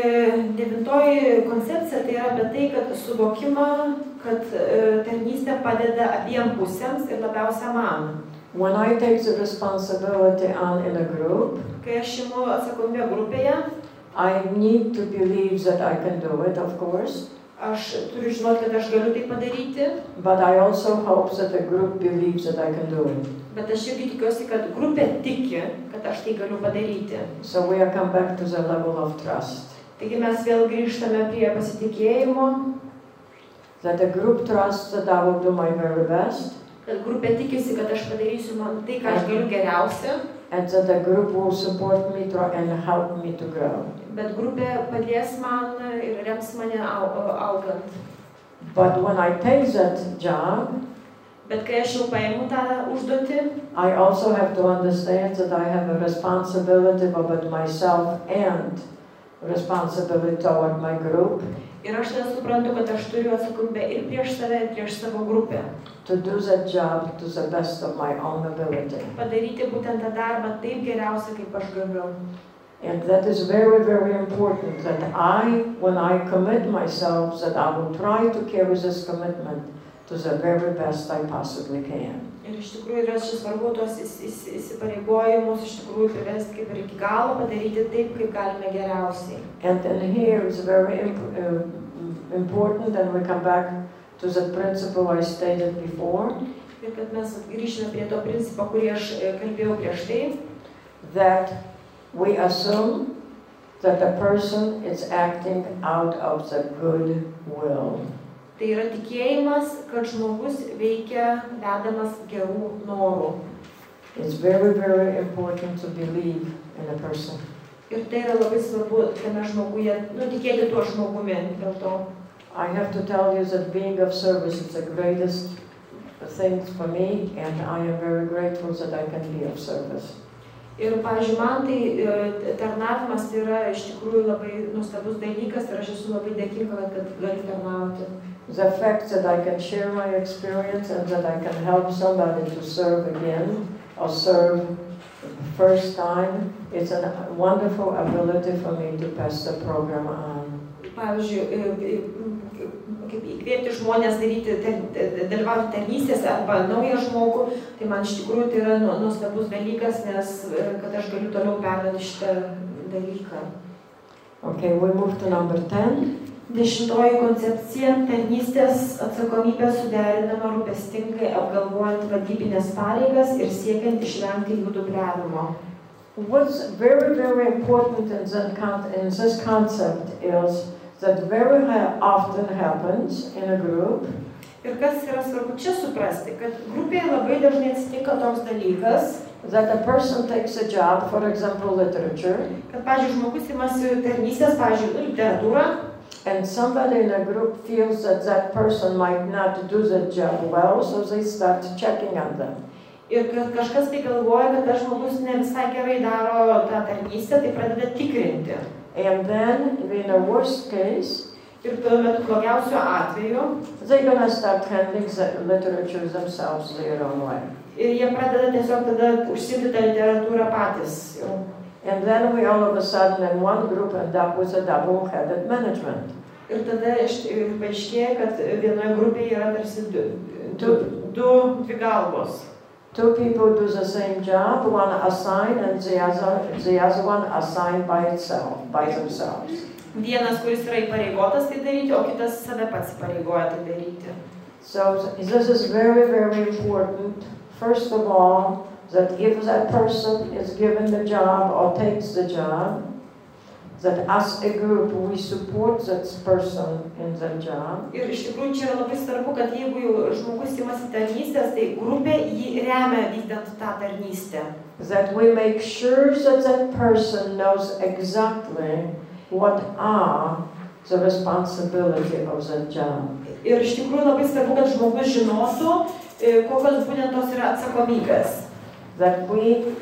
9 koncepcija tai yra apie tai, kad suvokimą, kad tarnystė padeda abiem pusėms ir labiausia man. When I take the responsibility on in a group, kai aš imu atsakomybę grupėje, I need to believe that I can do it, of course. Aš turiu žinoti, kad aš galiu tai padaryti. But I also hope that the group believes that I can do it. Bet aš irgi tikiuosi, kad grupė tiki, kad aš tai galiu padaryti. So we are come back to the level of trust. Taigi mes vėl grįžtame prie pasitikėjimo. That the group trusts that I will do my very best. Kad grupė tikisi, kad aš padarysiu man tai, ką aš galiu geriausia. And that the group will support me and help me to grow. Bet grupė padės man ir rems mane augant. But when I take that job, bet kai aš jau paimu tą užduotį, I also have to understand that I have a responsibility about myself and responsibility toward my group. Ir aš tada suprantu, kad aš turiu atsakomybę ir prieš save, ir prieš savo grupę. To do that job to the best of my own ability. Padaryti būtent tą darbą taip geriausiai, kaip aš galiu. And that is very, very important that when I commit myself, that I will try to carry this commitment to the very best I possibly can. Ir iš tikrųjų yra šis svarbu tuos įsipareigojimus iš tikrųjų privesti kaip ir iki galo, padaryti taip, kaip galime geriausiai. And then here is very important, and we come back to the principle I stated before. Ir kad mes grįžtume prie to principo, kurį aš kalbėjau prieš tai. That we assume that the person is acting out of the good will. Tai yra tikėjimas, kad žmogus veikia vedamas gerų norų. It's very, very important to believe in a person. Ir tai yra labai svarbu tame žmoguje, tikėti tuo žmogumi dėl to. I have to tell you that being of service is the greatest thing for me, and I am very grateful that I can be of service. Ir, pavyzdžiui, man tai tarnavimas tai yra iš tikrųjų labai nuostabus dalykas ir aš esu labai dėkinga, kad galiu tarnauti. The fact that I can share my experience and that I can help somebody to serve again or serve first time, it's a wonderful ability for me to pass the program on. Pavyzdžiui, kaip įkvėpti žmonės dalyvauti tarnystėse arba naują žmogų, tai man iš tikrųjų tai yra nuostabus dalykas, nes kad aš galiu toliau perduoti šitą dalyką. Okay, we move to number 10. 10 koncepcija - tarnystės atsakomybė suderinama rūpestingai apgalvojant vadybinės pareigas ir siekiant išvengti jų dubliavimo. What's very, very important in this concept is that very often happens in a group. Ir kas yra svarbu čia suprasti, kad grupėje labai dažnai atsitinka toks dalykas, that a person takes a job, for example, literature. Kad, pavyzdžiui, žmogus imasi tarnystės, pavyzdžiui, literatūrą. And somebody in a group feels that that person might not do the job well, so they start checking on them. Ir kad kažkas tai galvoja, kad tas žmogus ne visai gerai daro tą tarnystę, tai pradeda tikrinti. And then, in the worst case, Ir tuomet blogiausiu atveju, they're going to start handling the literature themselves their own way. ir jie pradeda tiesiog tada užsiimti tą literatūrą patys. And then we all of a sudden in one group end up with a double-headed management. Ir tada paaiškėja, kad vienoje grupėje yra tarsi dvi galvos. Two people do the same job, one assigned and the other one assigned by themselves. Vienas, kuris yra įpareigotas tai daryti, o kitas save pats įpareigoja tai daryti. So this is very, very important. First of all, that if that person is given the job or takes the job, that as a group we support that person in the job. Ir iš tikrųjų čia yra labai svarbu, kad jeigu jau žmogus imasi tarnystės, tai grupė jį remia vykdant tą tarnystę. That we make sure that that person knows exactly what are the responsibility of that job. Ir iš tikrųjų labai svarbu, kad žmogus žinotų, kokios būtent tos yra atsakomybės. That we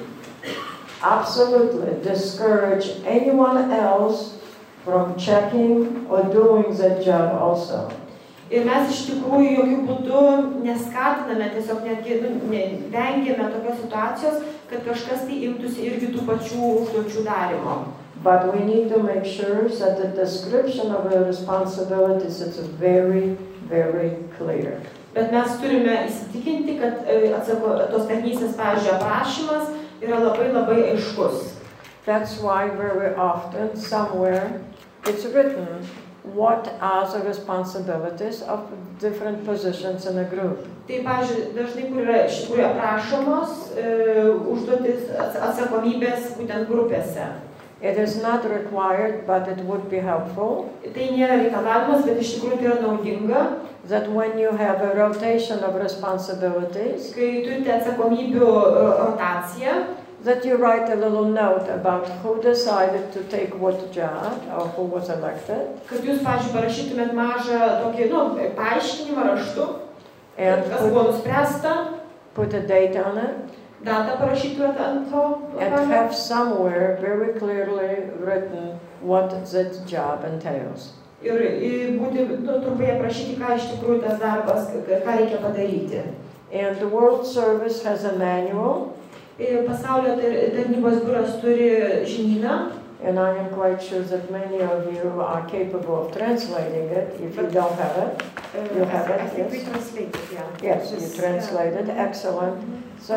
absolutely discourage anyone else from checking or doing that job also. Ir mes iš tikrųjų jokių būdų neskatiname, tiesiog netgi vengiame tokios situacijos, kad kažkas tai imtųsi irgi tų pačių užduočių darymo. But we need to make sure that the description of the responsibilities is very, very clear. Bet mes turime įsitikinti, kad tos tarnystės, pavyzdžiui, aprašymas yra labai, labai aiškus. That's why very often somewhere it's written what are the responsibilities of different positions in a group. Tai, pavyzdžiui, dažnai, kur yra iš tikrųjų aprašomos užduotis atsakomybės būtent grupėse. It is not required, but it would be helpful. Tai nėra reikalavimas, bet iš tikrųjų tai yra naudinga. That when you have a rotation of responsibilities, kai turite atsakomybių rotaciją, that you write a little note about who decided to take what job or who was elected. Kad jūs, pavyzdžiui, parašytumėt mažą tokį, paaiškinimą raštu, kas buvo nuspręsta, put a date on it, datą parašytumėt ant to, and have somewhere very clearly written what that job entails. Ir būti trumpai aprašyti, ką iš tikrųjų tas darbas, ką reikia padaryti. And the World Service has a manual. Pasaulio tarnybos biuras turi žinyną. And I am quite sure that many of you are capable of translating it. If you don't have it, you have it. I think we translated, yeah. Yes, you translated. Excellent. So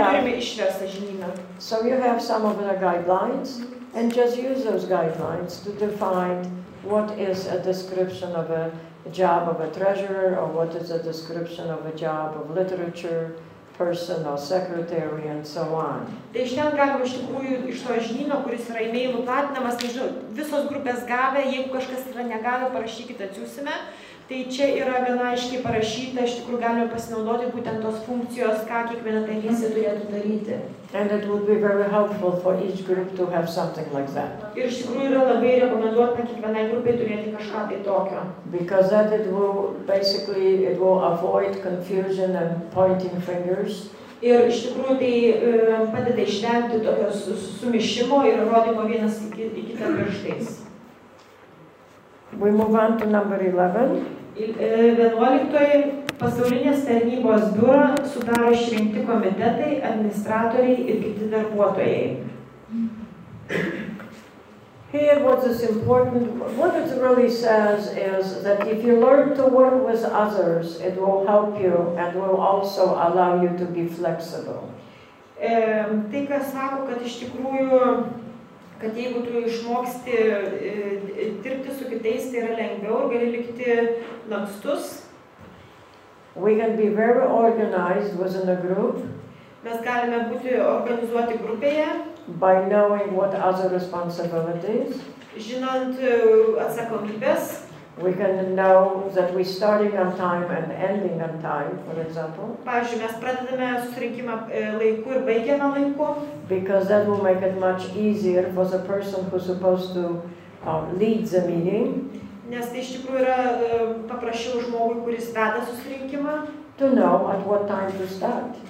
you have some of the guidelines, and just use those guidelines to define what is a description of a job of a treasurer, or what is a description of a job of literature person or secretary, and so on. Tai iš ten galima iš tikrųjų iš to žinyno, kuris yra e-mailų platinamas, nežinau, visos grupės gavę, jeigu kažkas yra negavę, parašykite, atsiųsime. Tai čia yra gana aiškiai parašyta, iš tikrųjų galime pasinaudoti būtent tos funkcijos, ką kiekviena tarnystė turėtų daryti. And it would be very helpful for each group to have something like that. Ir iš tikrųjų yra labai rekomenduota kiekvienai grupiai turėti kažką tai tokio. Because that it will avoid confusion and pointing fingers. Ir iš tikrųjų tai padeda išvengti tokios sumišimo ir rodymo vienas į kitą pirštais. We move on to number 11. 11. Pasaulinės tarnybos biurą sudaro išrinkti komitetai, administratoriai ir kiti darbuotojai. Here what is important, what it really says is that if you learn to work with others, it will help you and will also allow you to be flexible. Tai, kas sako, kad iš tikrųjų, kad jeigu tu išmoksti dirbti su kitais, tai yra lengviau ir gali likti lankstus. We can be very organized within a group. Mes galime būti organizuoti grupėje. By knowing what other responsibilities. Žinant atsakomybės. We can know that we're starting on time and ending on time, for example. Pavyzdžiui, mes pradedame susirinkimą laiku ir baigiame laiku. Because that will make it much easier for the person who's supposed to lead the meeting. Nes tai iš tikrųjų yra paprasčiau žmogui, kuris veda susirinkimą. To know at what time to start.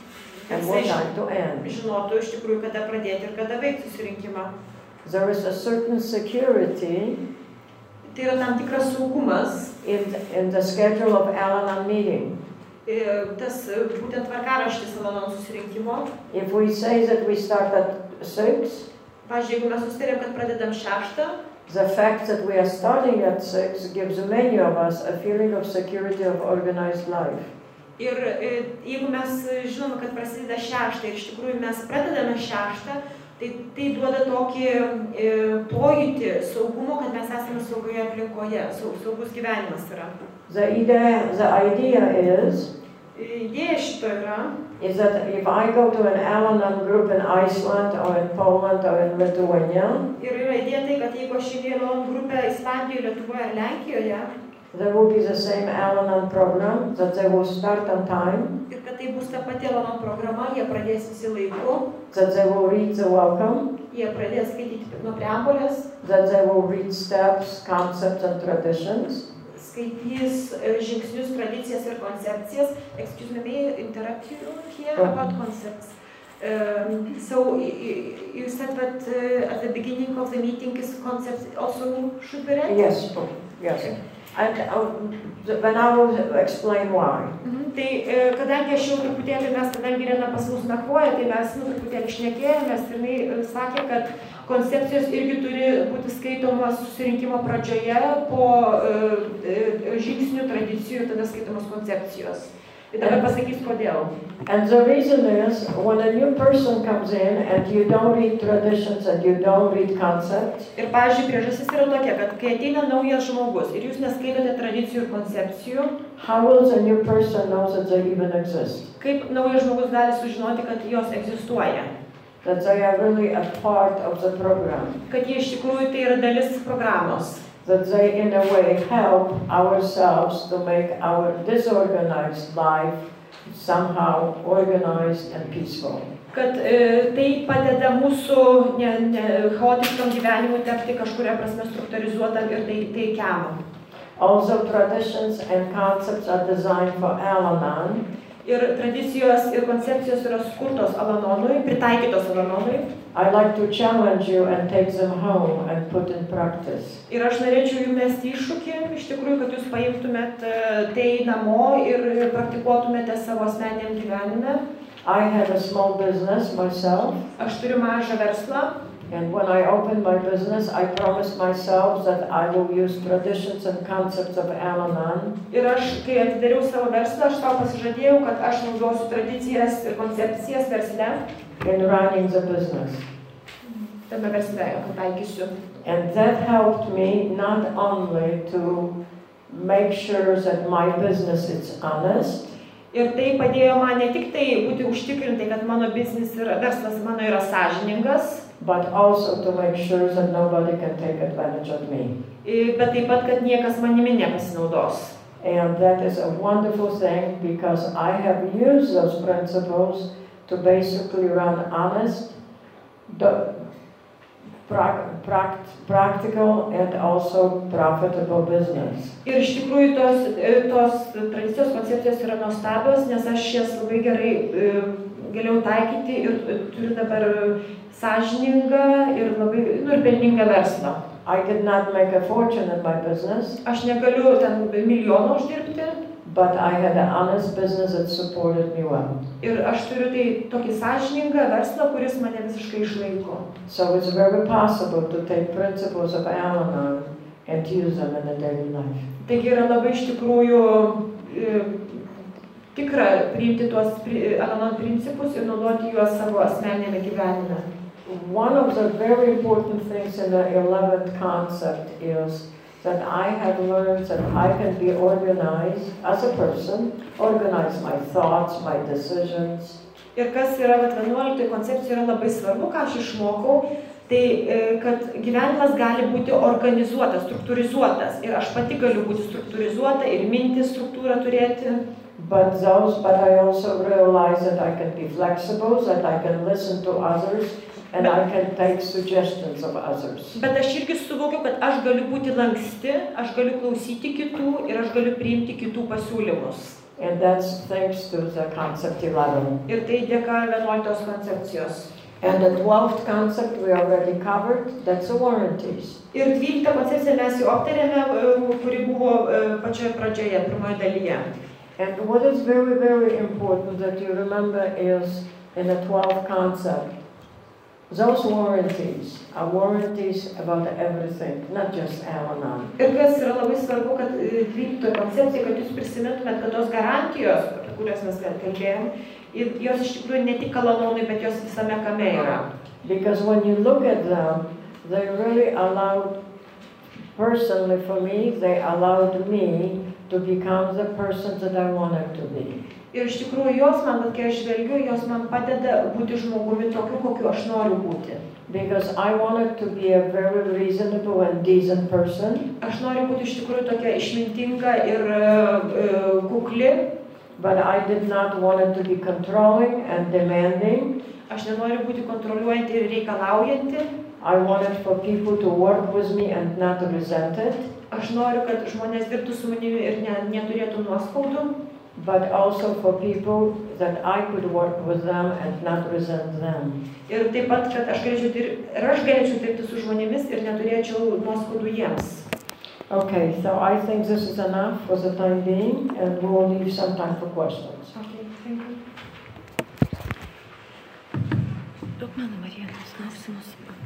and what time to end. Žinotų iš tikrųjų, kada pradėti ir kada baigti susirinkimą. There is a certain security Tai yra tam tikras saugumas in the schedule of Al-Anon meeting. Tas būtent tvarkaraštis Al-Anon susirinkimo. If we say that we start at 6, Pavyzdžiui, jeigu mes susitarėm, kad pradedam 6, the fact that we are starting at 6 gives many of us a feeling of security of organized life. ir jeigu mes žinom, kad prasideda 6 ir iš tikrųjų mes pradedame 6, tai duoda tokį pojūtį saugumo, kad mes esame saugioje aplinkoje, saugus gyvenimas yra. The idea is Idėja šito yra, that if I go to an Al-Anon group in Iceland or in Poland or in Lithuania, ir yra idėja tai, kad jeigu aš einu į Al-Anon grupę Islandijoje, Lietuvoje ar Lenkijoje, there will be the same Al-Anon program, that they will start on time, ir kad tai bus ta pati Al-Anon programa, jie pradės visi laiku, that they will read the welcome, jie pradės skaityti nuo preambulės, that they will read steps, concepts and traditions, skaitys žingsnius, tradicijas ir koncepcijas. Excuse me, may I interrupt you here about concepts? So you said that at the beginning of the meeting is concepts also should be read? Yes, yes. Okay. And when I will explain why. Tai kadangi aš jau truputėlį, kadangi Irena pas mus nakvoja, tai mes truputėlį šnekėjomės ir jinai sakė, kad koncepcijos irgi turi būti skaitomos susirinkimo pradžioje po žingsnių tradicijų, tada skaitomos koncepcijos. Tai dabar pasakys kodėl. And the reason is, when a new person comes in and you don't read traditions and you don't read concepts, Ir pavyzdžiui, priežastis yra tokia, kad kai ateina naujas žmogus ir jūs neskaitote tradicijų ir koncepcijų, how will the new person know that they even exist? kaip naujas žmogus gali sužinoti, kad jos egzistuoja? That they are really a part of the program. Kad jie iš tikrųjų tai yra dalis programos. That they in a way help ourselves to make our disorganized life somehow organized and peaceful. Kad tai padeda mūsų chaotiškam gyvenimui tapti kažkuria prasme struktūrizuotam ir taikiam. Also, traditions and concepts are designed for Al-Anon. Ir tradicijos ir koncepcijos yra sukurtos Al-Anonui, pritaikytos Al-Anonui. I like to challenge you and take them home and put in practice. Ir aš norėčiau jums mesti iššūkį, iš tikrųjų, kad jūs paimtumėt tai namo ir praktikuotumėte savo asmeniniam gyvenime. I have a small business myself. Aš turiu mažą verslą. And when I opened my business, I promised myself that I will use traditions and concepts of Al-Anon. Ir aš, kai atidariau savo verslą, aš tau pasižadėjau, kad aš naudosiu tradicijas ir koncepcijas versle. In running the business. Tame versle, taikysiu. And that helped me not only to make sure that my business is honest. Ir tai padėjo man ne tik tai būti užtikrintai, kad mano verslas mano yra sąžiningas, but also to make sure that nobody can take advantage of me. Bet taip pat, kad niekas manimi nepasinaudos. And that is a wonderful thing because I have used those principles to basically run honest, practical and also profitable business. Ir iš tikrųjų tos tradicijos koncepcijos yra nuostabios, nes aš jas labai gerai galėjau taikyti ir turiu dabar sąžiningą ir labai ir pelningą verslą. I did not make a fortune in my business. Aš negaliu ten milijono uždirbti. But I had an honest business that supported me well. Ir aš turiu tai tokį sąžiningą verslą, kuris mane visiškai išlaiko. So it's very possible to take principles of Al-Anon and use them in a daily life. Taigi yra labai iš tikrųjų tikra priimti tuos Al-Anon principus ir naudoti juos savo asmeninėme gyvenime. One of the very important things in the 11th concept is that I have learned that I can be organized as a person, organize my thoughts, my decisions. Ir kas yra 11 koncepcija yra labai svarbu, ką aš išmokau, tai kad gyvenimas gali būti organizuotas, struktūrizuotas. Ir aš pati galiu būti struktūrizuota ir mintį struktūrą turėti. But I also realize that I can be flexible, that I can listen to others. And I can take suggestions of others. Bet aš irgi suvokiu, kad aš galiu būti lanksti, aš galiu klausyti kitų ir aš galiu priimti kitų pasiūlymus. And that's thanks to the concept 11. Ir tai dėka 11 koncepcijos. And the 12th concept we already covered, that's the warranties. Ir 12 koncepciją mes jau aptarėme, kuri buvo pačioje pradžioje, pirmoje dalyje. And what is very, very important that you remember is in the 12th concept, those warranties are warranties about everything, not just Al-Anon. Ir kas yra labai svarbu, kad 12 koncepcija, kad jūs prisimintumėt, kad tos garantijos, apie kurias mes kalbėjom, jos iš tikrųjų ne tik Al-Anonui, bet jos visame kame yra. Because when you look at them, they really allowed, personally for me, they allowed me to become the person that I wanted to be. Ir iš tikrųjų jos man, kai aš žvelgiu, jos man padeda būti žmogumi tokiu, kokiu aš noriu būti. Because I wanted to be a very reasonable and decent person. Aš noriu būti iš tikrųjų tokia išmintinga ir kukli. But I did not want it to be controlling and demanding. Aš nenoriu būti kontroliuojanti ir reikalaujanti. I wanted for people to work with me and not resent it. Aš noriu, kad žmonės dirbtų su manimi ir neturėtų nuoskaudų. But also for people that I could work with them and not resent them. Ir taip pat, kad aš galėčiau dirbti su žmonėmis ir neturėčiau nuoskaudų jiems. Okay, so I think this is enough for the time being, and we will leave some time for questions. Okay, thank you. Duok mano Marija, klausimus.